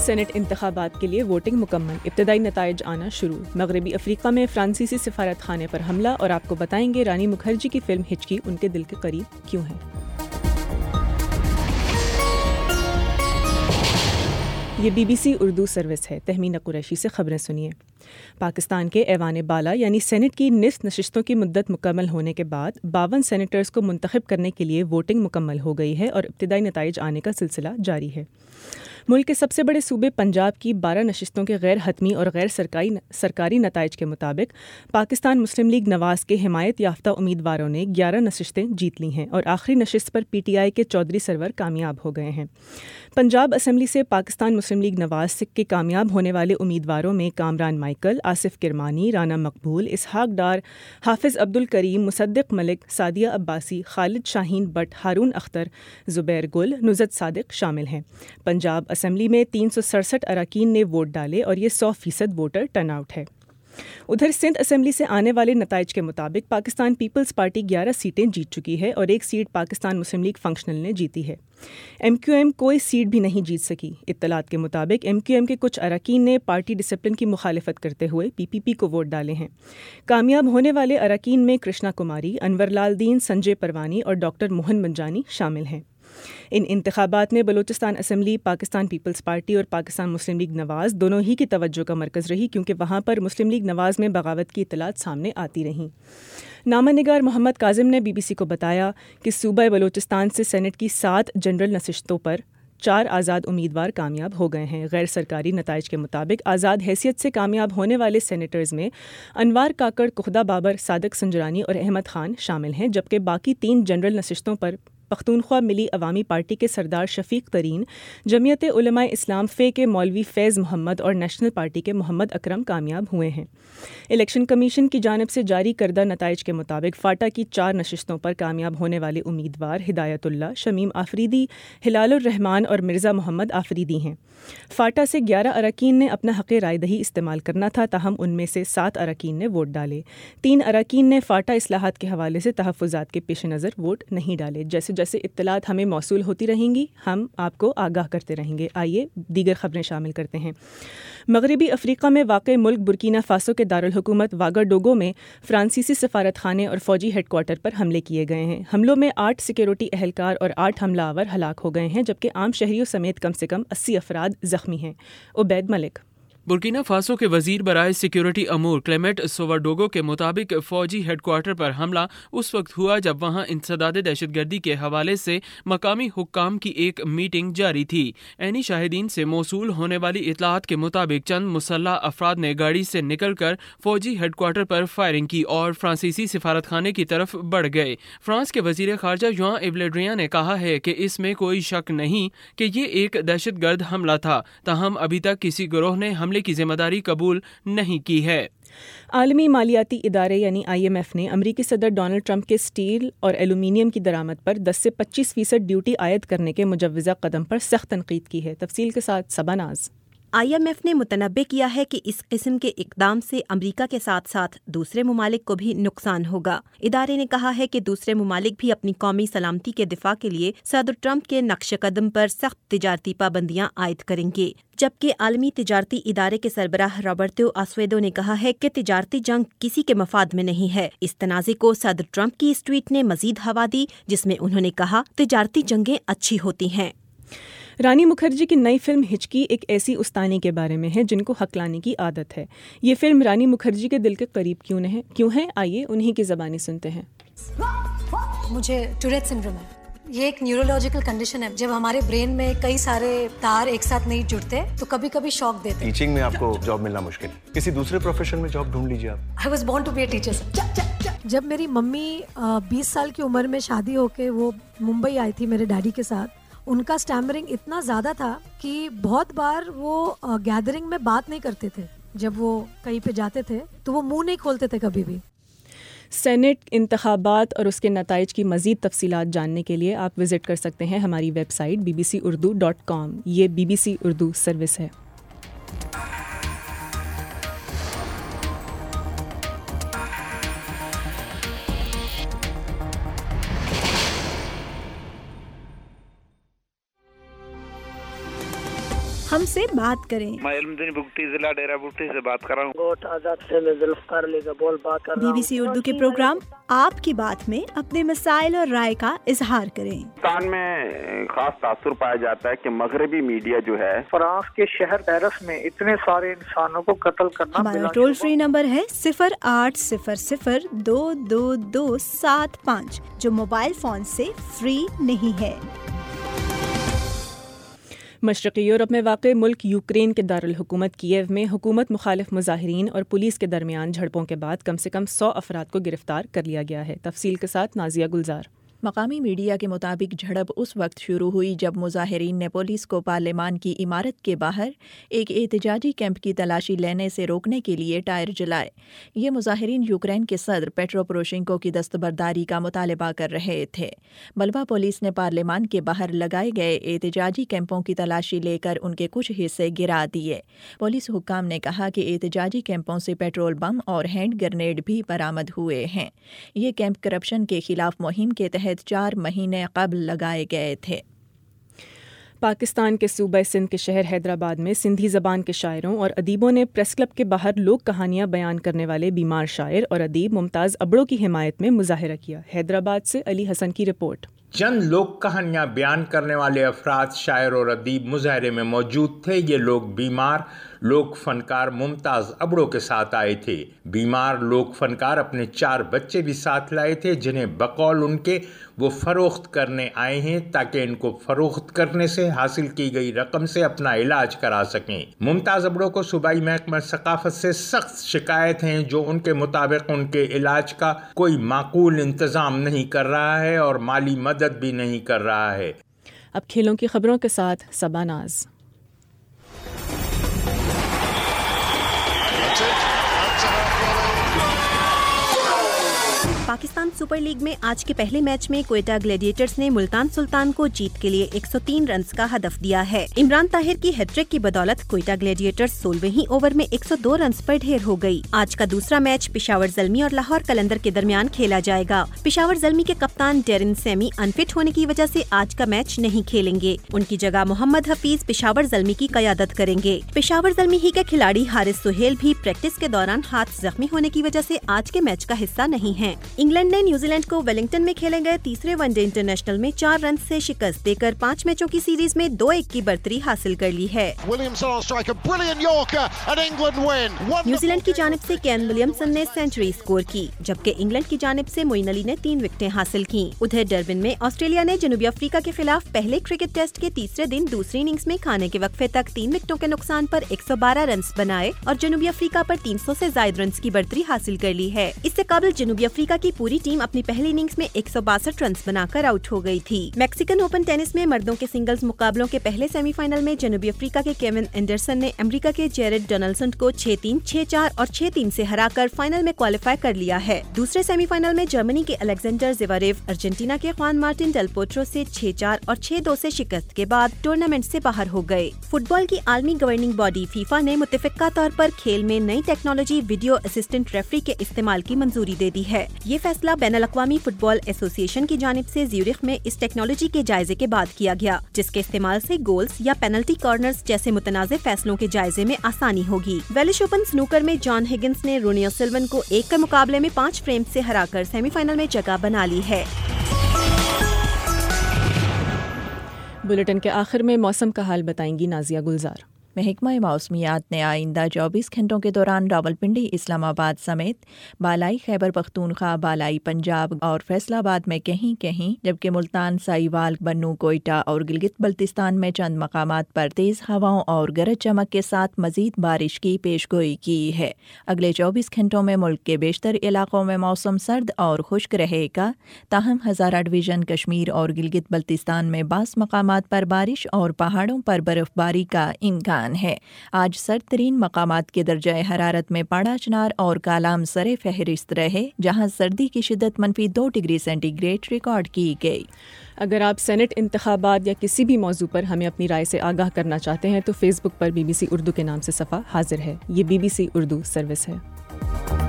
Saint انتخابات کے لیے ووٹنگ مکمل، ابتدائی نتائج آنا شروع۔ مغربی افریقہ میں فرانسیسی سفارت خانے پر حملہ، اور آپ کو بتائیں گے رانی مکھرجی کی فلم ہچکی ان کے دل کے قریب کیوں ہے۔ یہ BBC اردو سروس ہے۔ تہمینہ قریشی سے خبریں سنیے۔ پاکستان کے ایوان بالا یعنی سینٹ کی نصف نشستوں کی مدت مکمل ہونے کے بعد 52 سینیٹرز کو منتخب کرنے کے لیے ووٹنگ مکمل ہو گئی ہے اور ابتدائی نتائج آنے کا سلسلہ جاری ہے۔ ملک کے سب سے بڑے صوبے پنجاب کی 12 نشستوں کے غیر حتمی اور غیر سرکاری نتائج کے مطابق پاکستان مسلم لیگ نواز کے حمایت یافتہ امیدواروں نے 11 نشستیں جیت لی ہیں اور آخری نشست پر PTI کے چودھری سرور کامیاب ہو گئے ہیں۔ پنجاب اسمبلی سے پاکستان مسلم لیگ نواز کے کامیاب ہونے والے امیدواروں میں کامران مائیکل، آصف کرمانی، رانا مقبول، اسحاق ڈار، حافظ عبدالکریم، مصدق ملک، سعدیہ عباسی، خالد شاہین بٹ، ہارون اختر، زبیر گل، نزت صادق شامل ہیں۔ پنجاب اسمبلی میں 367 اراکین نے ووٹ ڈالے اور یہ 100% ووٹر ٹرن آؤٹ ہے۔ ادھر سندھ اسمبلی سے آنے والے نتائج کے مطابق پاکستان پیپلز پارٹی 11 سیٹیں جیت چکی ہے اور ایک سیٹ پاکستان مسلم لیگ فنکشنل نے جیتی ہے۔ MQM کوئی سیٹ بھی نہیں جیت سکی۔ اطلاعات کے مطابق MQM کے کچھ اراکین نے پارٹی ڈسپلن کی مخالفت کرتے ہوئے PPP کو ووٹ ڈالے ہیں۔ کامیاب ہونے والے اراکین میں کرشنا کماری، انور لال دین، سنجے پروانی اور ڈاکٹر موہن منجانی شامل ہیں۔ ان انتخابات میں بلوچستان اسمبلی پاکستان پیپلز پارٹی اور پاکستان مسلم لیگ نواز دونوں ہی کی توجہ کا مرکز رہی، کیونکہ وہاں پر مسلم لیگ نواز میں بغاوت کی اطلاعات سامنے آتی رہیں۔ نامہ نگار محمد کاظم نے BBC کو بتایا کہ صوبہ بلوچستان سے سینٹ کی 7 جنرل نشستوں پر 4 آزاد امیدوار کامیاب ہو گئے ہیں۔ غیر سرکاری نتائج کے مطابق آزاد حیثیت سے کامیاب ہونے والے سینیٹرز میں انوار کاکڑ، کخدہ بابر، صادق سنجرانی اور احمد خان شامل ہیں، جبکہ باقی 3 جنرل نشستوں پر پختونخوا ملی عوامی پارٹی کے سردار شفیق ترین، جمعیت علماء اسلام فے کے مولوی فیض محمد اور نیشنل پارٹی کے محمد اکرم کامیاب ہوئے ہیں۔ الیکشن کمیشن کی جانب سے جاری کردہ نتائج کے مطابق فاٹا کی 4 نشستوں پر کامیاب ہونے والے امیدوار ہدایت اللہ، شمیم آفریدی، ہلال الرحمان اور مرزا محمد آفریدی ہیں۔ فاٹا سے 11 اراکین نے اپنا حق رائے دہی استعمال کرنا تھا، تاہم ان میں سے 7 اراکین نے ووٹ ڈالے۔ 3 اراکین نے فاٹا اصلاحات کے حوالے سے تحفظات کے پیش نظر ووٹ نہیں ڈالے۔ جیسے جیسے اطلاعات ہمیں موصول ہوتی رہیں گی ہم آپ کو آگاہ کرتے رہیں گے۔ آئیے دیگر خبریں شامل کرتے ہیں۔ مغربی افریقہ میں واقع ملک برکینا فاسو کے دارالحکومت واگاڈوگو میں فرانسیسی سفارت خانے اور فوجی ہیڈ کوارٹر پر حملے کیے گئے ہیں۔ حملوں میں 8 سیکیورٹی اہلکار اور 8 حملہ آور ہلاک ہو گئے ہیں، جبکہ عام شہریوں سمیت کم سے کم 80 افراد زخمی ہیں۔ عبید ملک۔ برکینا فاسو کے وزیر برائے سیکیورٹی امور کلیمنٹ سوواڈوگو کے مطابق فوجی ہیڈ کوارٹر پر حملہ اس وقت ہوا جب وہاں انسداد دہشت گردی کے حوالے سے مقامی حکام کی ایک میٹنگ جاری تھی۔ عینی شاہدین سے موصول ہونے والی اطلاعات کے مطابق چند مسلح افراد نے گاڑی سے نکل کر فوجی ہیڈ کوارٹر پر فائرنگ کی اور فرانسیسی سفارت خانے کی طرف بڑھ گئے۔ فرانس کے وزیر خارجہ ژان یوس لے ڈریان نے کہا ہے کہ اس میں کوئی شک نہیں کہ یہ ایک دہشت گرد حملہ تھا، تاہم ابھی تک کسی گروہ نے حملے کی ذمہ داری قبول نہیں کی ہے۔ عالمی مالیاتی ادارے یعنی IMF نے امریکی صدر ڈونلڈ ٹرمپ کے سٹیل اور ایلومینیم کی درآمد پر 10 سے 25% ڈیوٹی عائد کرنے کے مجوزہ قدم پر سخت تنقید کی ہے۔ تفصیل کے ساتھ صبا ناز۔ IMF نے متنبع کیا ہے کہ اس قسم کے اقدام سے امریکہ کے ساتھ ساتھ دوسرے ممالک کو بھی نقصان ہوگا۔ ادارے نے کہا ہے کہ دوسرے ممالک بھی اپنی قومی سلامتی کے دفاع کے لیے صدر ٹرمپ کے نقش قدم پر سخت تجارتی پابندیاں عائد کریں گے، جبکہ عالمی تجارتی ادارے کے سربراہ رابرتو آسویدو نے کہا ہے کہ تجارتی جنگ کسی کے مفاد میں نہیں ہے۔ اس تنازع کو صدر ٹرمپ کی اس ٹویٹ نے مزید ہوا دی، جس میں انہوں نے کہا تجارتی جنگیں اچھی ہوتی ہیں۔ رانی مکھرجی کی نئی فلم ہچکی ایک ایسی استانی کے بارے میں ہے جن کو ہکلانے کی عادت ہے۔ یہ فلم رانی مکھرجی کے دل کے قریب کیوں ہے؟ آئیے انہی کی زبانی سنتے ہیں۔ مجھے ٹوریٹ سنڈروم ہے۔ یہ ایک نیورولوجیکل کنڈیشن ہے، جب ہمارے برین میں کئی سارے تار ایک ساتھ نہیں جڑتے تو کبھی کبھی شوق دیتے۔ ٹیچنگ میں آپ کو جاب ملنا مشکل، کسی دوسرے پروفیشن میں جاب ڈھونڈ لیجیے آپ۔ I was born to be a teacher. جب میری ممی 20 سال کی عمر میں شادی ہو کے وہ ممبئی آئی تھی میرے ڈیڈی کے ساتھ، ان کا اسٹیمرنگ اتنا زیادہ تھا کہ بہت بار وہ گیدرنگ میں بات نہیں کرتے تھے۔ جب وہ کہیں پہ جاتے تھے تو وہ منہ نہیں کھولتے تھے کبھی بھی۔ سینٹ انتخابات اور اس کے نتائج کی مزید تفصیلات جاننے کے لیے آپ وزٹ کر سکتے ہیں ہماری ویب سائٹ bbcurdu.com۔ یہ BBC اردو سروس ہے۔ ہم سے بات کریں۔ میں علمدین بگٹی ضلع ڈیرہ بگٹی سے بات کر رہا ہوں۔ BBC اردو کے پروگرام آپ کی بات میں اپنے مسائل اور رائے کا اظہار کریں۔ پاکستان میں خاص تاثر پایا جاتا ہے کہ مغربی میڈیا جو ہے فرانس کے شہر پیرس میں اتنے سارے انسانوں کو قتل کرنا۔ ہمارا ٹول فری نمبر ہے 0800-222-775 جو موبائل فون سے فری نہیں ہے۔ مشرقی یورپ میں واقع ملک یوکرین کے دارالحکومت کییو میں حکومت مخالف مظاہرین اور پولیس کے درمیان جھڑپوں کے بعد کم سے کم 100 افراد کو گرفتار کر لیا گیا ہے۔ تفصیل کے ساتھ نازیہ گلزار۔ مقامی میڈیا کے مطابق جھڑپ اس وقت شروع ہوئی جب مظاہرین نے پولیس کو پارلیمان کی عمارت کے باہر ایک احتجاجی کیمپ کی تلاشی لینے سے روکنے کے لیے ٹائر جلائے۔ یہ مظاہرین یوکرین کے صدر پیٹرو پوروشینکو کی دستبرداری کا مطالبہ کر رہے تھے۔ بلبا پولیس نے پارلیمان کے باہر لگائے گئے احتجاجی کیمپوں کی تلاشی لے کر ان کے کچھ حصے گرا دیے۔ پولیس حکام نے کہا کہ احتجاجی کیمپوں سے پیٹرول بم اور ہینڈ گرنیڈ بھی برآمد ہوئے ہیں۔ یہ کیمپ کرپشن کے خلاف مہم کے تحت 4 مہینے قبل لگائے گئے تھے۔ پاکستان کے صوبہ سندھ کے شہر حیدرآباد میں سندھی زبان کے شاعروں اور ادیبوں نے پریس کلب کے باہر لوک کہانیاں بیان کرنے والے بیمار شاعر اور ادیب ممتاز ابڑو کی حمایت میں مظاہرہ کیا۔ حیدرآباد سے علی حسن کی رپورٹ۔ چند لوک کہانیاں بیان کرنے والے افراد شاعر اور ادیب مظاہرے میں موجود تھے۔ یہ لوگ بیمار لوک فنکار ممتاز ابڑو کے ساتھ آئے تھے۔ بیمار لوک فنکار اپنے 4 بچے بھی ساتھ لائے تھے جنہیں بقول ان کے وہ فروخت کرنے آئے ہیں تاکہ ان کو فروخت کرنے سے حاصل کی گئی رقم سے اپنا علاج کرا سکیں۔ ممتاز ابڑو کو صوبائی محکمہ ثقافت سے سخت شکایت ہیں جو ان کے مطابق ان کے علاج کا کوئی معقول انتظام نہیں کر رہا ہے اور مالی مدد بھی نہیں کر رہا ہے۔ اب کھیلوں کی خبروں کے ساتھ صبا ناز۔ پاکستان سپر لیگ میں آج کے پہلے میچ میں کوئٹہ گلیڈیٹرز نے ملتان سلطان کو جیت کے لیے 103 رنز کا ہدف دیا ہے۔ عمران طاہر کی ہیٹ ٹرک کی بدولت کوئٹہ گلیڈیٹرز 16ویں اوور میں 102 رنز پر ڈھیر ہو گئی۔ آج کا دوسرا میچ پشاور زلمی اور لاہور قلندر کے درمیان کھیلا جائے گا۔ پشاور زلمی کے کپتان ڈیرن سیمی انفٹ ہونے کی وجہ سے آج کا میچ نہیں کھیلیں گے۔ ان کی جگہ محمد حفیظ پشاور زلمی کی قیادت کریں گے۔ پشاور زلمی ہی کے کھلاڑی حارث سہیل بھی پریکٹس کے دوران ہاتھ زخمی ہونے کی وجہ سے آج کے میچ کا حصہ نہیں ہیں۔ انگلینڈ نے نیوزی لینڈ کو ویلنگٹن میں کھیلے گئے تیسرے ون ڈے انٹرنیشنل میں 4 رنز سے شکست دے کر 5 میچوں کی سیریز میں 2-1 کی برتری حاصل کر لی ہے۔ نیوزی لینڈ کی جانب سے کین ولیمسن نے سینچری سکور کی جبکہ انگلینڈ کی جانب سے معین علی نے 3 وکٹیں حاصل کی۔ ادھر ڈربن میں آسٹریلیا نے جنوبی افریقہ کے خلاف پہلے کرکٹ ٹیسٹ کے تیسرے دن دوسری اننگز میں کھانے کے وقفے تک 3 وکٹوں کے نقصان پر 112 رنز بنائے اور جنوبی افریقہ پر 300 سے زائد رنز کی برتری حاصل کر لی ہے۔ اس سے قبل جنوبی افریقہ کی پوری ٹیم اپنی پہلی اننگز میں 162 رنز بنا کر آؤٹ ہو گئی تھی۔ میکسیکن اوپن ٹینس میں مردوں کے سنگلز مقابلوں کے پہلے سیمی فائنل میں جنوبی افریقہ کے کیون اینڈرسن نے امریکہ کے جیرڈ ڈونلڈسن کو 6-3, 6-4 اور 6-3 سے ہرا کر فائنل میں کوالیفائی کر لیا ہے۔ دوسرے سیمی فائنل میں جرمنی کے الیگزینڈر زیواریو ارجنٹینا کے خوان مارٹن ڈیل پوٹرو سے 6-4 اور 6-2 سے شکست کے بعد ٹورنامنٹ سے باہر ہو گئے۔ فٹ بال کی عالمی گورننگ باڈی فیفا نے متفقہ طور پر کھیل میں نئی ٹیکنالوجی ویڈیو اسسٹنٹ ریفری کے استعمال کی منظوری دے دی ہے۔ یہ فیصلہ بین الاقوامی فٹ بال ایسوسی ایشن کی جانب سے زیورخ میں اس ٹیکنالوجی کے جائزے کے بعد کیا گیا جس کے استعمال سے گولز یا پینلٹی کارنرز جیسے متنازع فیصلوں کے جائزے میں آسانی ہوگی۔ ویلش اوپن سنوکر میں جان ہگنس نے رونی سلون کو 1 کے مقابلے میں 5 فریم سے ہرا کر سیمی فائنل میں جگہ بنا لی ہے۔ بلیٹن کے آخر میں موسم کا حال بتائیں گی نازیہ گلزار۔ محکمہ موسمیات نے آئندہ 24 گھنٹوں کے دوران راولپنڈی، اسلام آباد سمیت بالائی خیبر پختونخوا، بالائی پنجاب اور فیصل آباد میں کہیں کہیں جبکہ ملتان، سائیوال، بنوں، کوئٹہ اور گلگت بلتستان میں چند مقامات پر تیز ہواؤں اور گرج چمک کے ساتھ مزید بارش کی پیش گوئی کی ہے۔ اگلے 24 گھنٹوں میں ملک کے بیشتر علاقوں میں موسم سرد اور خشک رہے گا، تاہم ہزارہ ڈویژن، کشمیر اور گلگت بلتستان میں بعض مقامات پر بارش اور پہاڑوں پر برف باری کا امکان ہے۔ آج سرد ترین مقامات کے درجہ حرارت میں پاڑا چنار اور کالام سر فہرست رہے جہاں سردی کی شدت -2 ڈگری سینٹی گریڈ ریکارڈ کی گئی۔ اگر آپ سینٹ انتخابات یا کسی بھی موضوع پر ہمیں اپنی رائے سے آگاہ کرنا چاہتے ہیں تو فیس بک پر BBC اردو کے نام سے صفحہ حاضر ہے۔ یہ BBC اردو سروس ہے۔